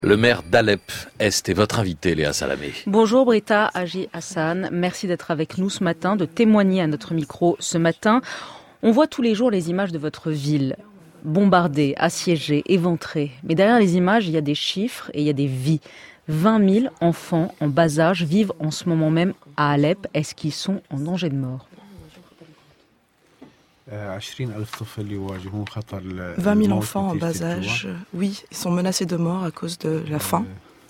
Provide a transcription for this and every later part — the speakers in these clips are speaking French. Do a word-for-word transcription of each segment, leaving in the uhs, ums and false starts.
Le maire d'Alep Est est votre invité, Léa Salamé. Bonjour Britta Haji Hassan, merci d'être avec nous ce matin, de témoigner à notre micro ce matin. On voit tous les jours les images de votre ville, bombardée, assiégée, éventrée. Mais derrière les images, il y a des chiffres et il y a des vies. vingt mille enfants en bas âge vivent en ce moment même à Alep. Est-ce qu'ils sont en danger de mort ? vingt mille enfants en bas âge, oui, ils sont menacés de mort à cause de la faim.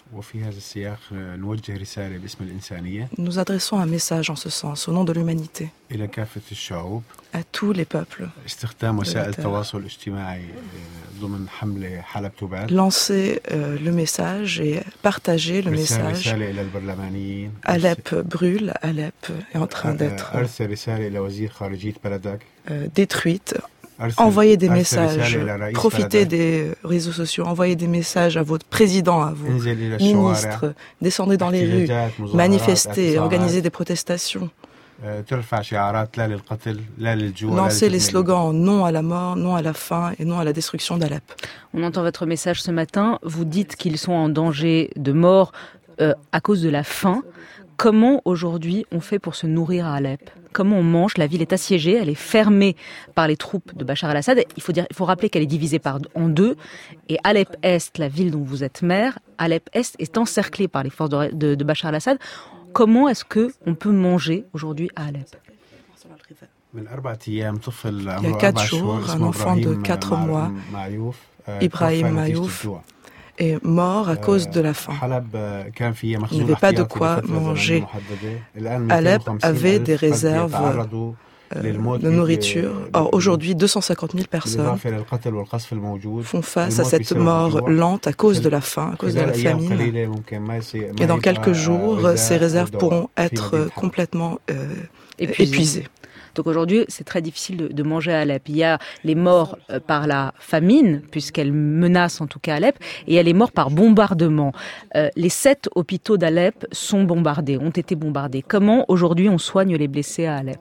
Nous adressons un message en ce sens, au nom de l'humanité, à tous les peuples. Lancez euh, le message et partagez le message. Alep brûle, Alep est en train d'être euh, détruite. Envoyez des messages, profitez des réseaux sociaux, envoyez des messages à votre président, à vos ministres, descendez dans les rues, manifestez, organisez des protestations. Lancez les slogans non à la mort, non à la faim et non à la destruction d'Alep. On entend votre message ce matin, vous dites qu'ils sont en danger de mort euh, à cause de la faim. Comment aujourd'hui on fait pour se nourrir à Alep ? Comment on mange ? La ville est assiégée, elle est fermée par les troupes de Bachar el-Assad. Il faut dire, il faut rappeler qu'elle est divisée par, en deux. Et Alep Est, la ville dont vous êtes maire, Alep Est est encerclée par les forces de, de, de Bachar el-Assad. Comment est-ce qu'on peut manger aujourd'hui à Alep ? Il y a quatre jours, un enfant de quatre mois, Ibrahim Mayouf, est mort à cause de la faim. Il n'y avait pas de quoi manger. Alep avait des réserves euh, de nourriture. Or, aujourd'hui, deux cent cinquante mille personnes font face à cette mort lente à cause de la faim, à cause de la famine. Et dans quelques jours, ces réserves pourront être complètement euh, épuisées. Donc aujourd'hui, c'est très difficile de, de manger à Alep. Il y a les morts euh, par la famine, puisqu'elle menace en tout cas Alep, et il y a les morts par bombardement. Euh, les sept hôpitaux d'Alep sont bombardés, ont été bombardés. Comment aujourd'hui on soigne les blessés à Alep ?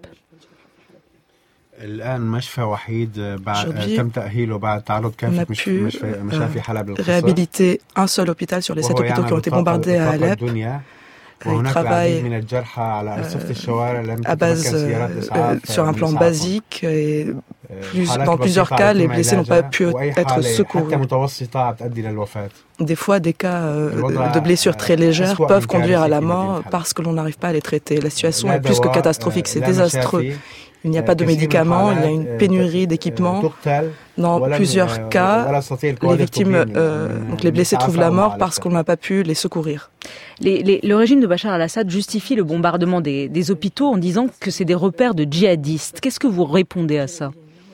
Aujourd'hui, on a pu euh, réhabiliter un seul hôpital sur les sept hôpitaux qui ont été bombardés à Alep. Ils travaillent euh, à base, euh, euh, sur un plan basique et plus, dans plusieurs cas, les blessés n'ont pas pu être secourus. Des fois, des cas euh, de blessures très légères peuvent conduire à la mort parce que l'on n'arrive pas à les traiter. La situation est plus que catastrophique, c'est désastreux. Il n'y a pas de médicaments, il y a une pénurie d'équipements. Dans plusieurs cas, les victimes, euh, donc les blessés trouvent la mort parce qu'on n'a pas pu les secourir. Les, les, le régime de Bachar el-Assad justifie le bombardement des, des hôpitaux en disant que c'est des repères de djihadistes. Qu'est-ce que vous répondez à ça ?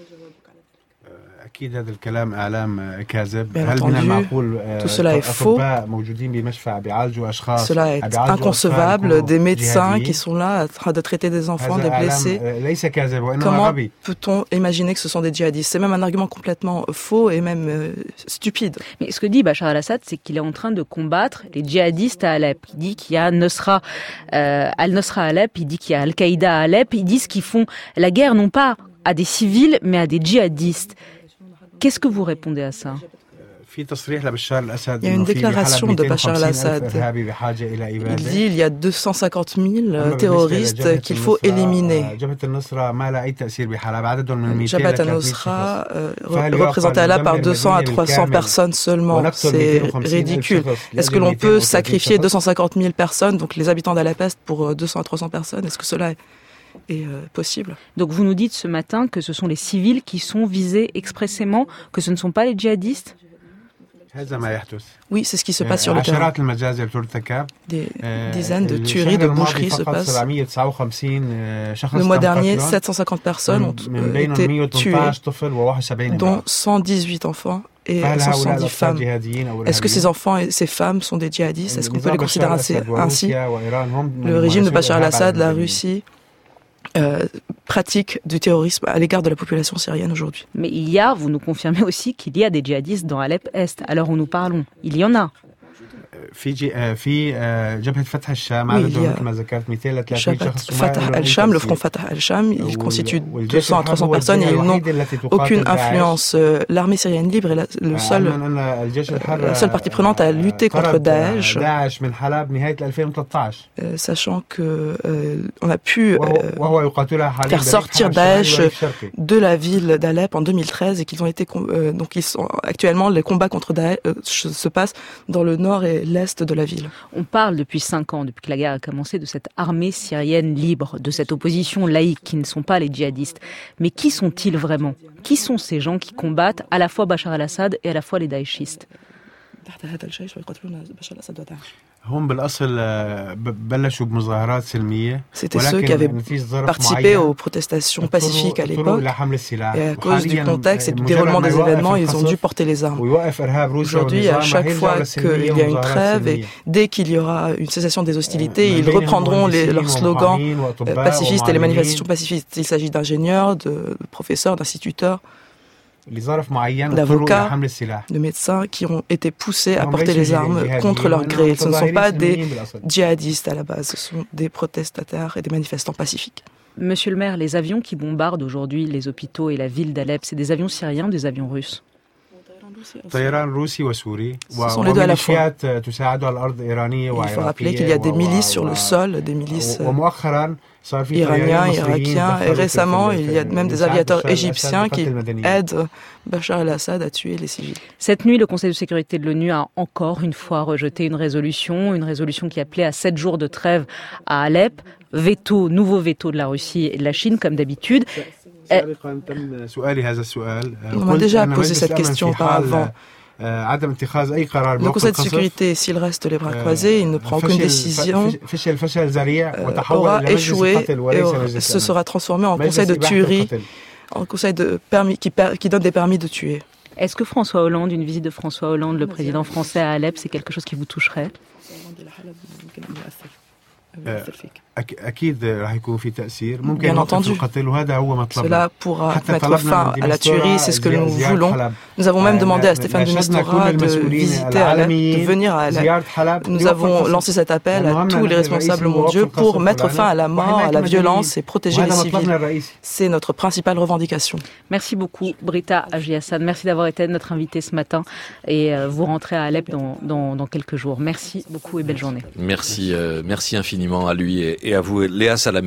Bien entendu, tout cela est faux. Cela est inconcevable. Des médecins qui sont là en train de traiter des enfants, des blessés. Comment peut-on imaginer que ce sont des djihadistes ? C'est même un argument complètement faux et même euh, stupide. Mais ce que dit Bachar el-Assad, c'est qu'il est en train de combattre les djihadistes à Alep. Il dit qu'il y a Nusra, euh, Al-Nusra à Alep, il dit qu'il y a Al-Qaïda à Alep. Ils disent qu'ils font la guerre non pas à des civils, mais à des djihadistes. Qu'est-ce que vous répondez à ça ? Il y a une déclaration de Bachar el-Assad. Il dit qu'il y a deux cent cinquante mille terroristes qu'il faut éliminer. Jabhat al-Nusra euh, représenté à là par deux cents à trois cents personnes seulement. C'est ridicule. Est-ce que l'on peut sacrifier deux cent cinquante mille personnes, donc les habitants d'Alep Est, pour deux cents à trois cents personnes ? Est-ce que cela est est euh, possible. Donc vous nous dites ce matin que ce sont les civils qui sont visés expressément, que ce ne sont pas les djihadistes ? Oui, c'est ce qui se passe sur le terrain. Des dizaines de tueries, de boucheries se passent. Le mois dernier, sept cent cinquante personnes ont euh, été tuées, dont cent dix-huit enfants et cent soixante-dix femmes. Est-ce que ces enfants et ces femmes sont des djihadistes ? Est-ce qu'on peut les considérer ainsi ? Le régime de Bachar el-Assad, la Russie, Euh, pratique du terrorisme à l'égard de la population syrienne aujourd'hui. Mais il y a, vous nous confirmez aussi qu'il y a des djihadistes dans Alep Est. Alors où nous parlons, il y en a. في في جبهة فتح الشام عددهم مثل ما ذكرت مئتين إلى ثلاثمئة شخص. Fatah al-Sham, le front Fatah al-Sham, il constitue deux cents à trois cents personnes et ils n'ont aucune influence. L'armée syrienne libre est la, le seul, la seule partie prenante à lutter contre Daesh, euh, sachant que euh, on a pu euh, faire sortir Daesh de la ville d'Alep en deux mille treize et qu'ils ont été euh, donc ils sont actuellement les combats contre Daesh euh, se passent dans le nord et l'est de la ville. On parle depuis cinq ans, depuis que la guerre a commencé, de cette armée syrienne libre, de cette opposition laïque qui ne sont pas les djihadistes. Mais qui sont-ils vraiment ? Qui sont ces gens qui combattent à la fois Bachar al-Assad et à la fois les daéchistes ? C'était ceux qui avaient participé aux protestations pacifiques à l'époque et à cause du contexte et du déroulement des événements, ils ont dû porter les armes. Aujourd'hui, à chaque fois qu'il y a une trêve et dès qu'il y aura une cessation des hostilités, ils reprendront les, leurs slogans euh, pacifistes et les manifestations pacifistes. Il s'agit d'ingénieurs, de, de professeurs, d'instituteurs, d'avocats, de médecins qui ont été poussés à porter les armes contre leur gré. Ce ne sont pas des djihadistes à la base, ce sont des protestataires et des manifestants pacifiques. Monsieur le maire, les avions qui bombardent aujourd'hui les hôpitaux et la ville d'Alep, c'est des avions syriens ou des avions russes ? Ce sont les deux à la fois. Il faut rappeler qu'il y a des milices sur le sol, des milices iraniens, irakiens, et récemment, il y a même des aviateurs égyptiens qui aident Bachar el-Assad à tuer les civils. Cette nuit, le Conseil de sécurité de l'ONU a encore une fois rejeté une résolution, une résolution qui appelait à sept jours de trêve à Alep. Veto, nouveau veto de la Russie et de la Chine, comme d'habitude. On m'a déjà posé cette question auparavant. Le Conseil de sécurité, s'il reste les bras croisés, il ne prend aucune décision, euh, aura échoué et aura, se sera transformé en Conseil de tuerie, en Conseil de permis, qui, per, qui donne des permis de tuer. Est-ce que François Hollande, une visite de François Hollande, le président français à Alep, c'est quelque chose qui vous toucherait ? Bien entendu, cela pourra mettre fin à la tuerie, c'est ce que nous voulons. Nous avons même demandé à Stéphane de Mistura de visiter Alep, de venir à Alep. Nous avons lancé cet appel à tous les responsables mondiaux pour mettre fin à la mort, à la violence et protéger les civils. C'est notre principale revendication. Merci beaucoup, Britta Haji Hasan. Merci d'avoir été notre invitée ce matin et vous rentrez à Alep dans, dans, dans quelques jours. Merci beaucoup et belle journée. Merci, euh, merci infiniment à lui et et à vous, Léa Salamé.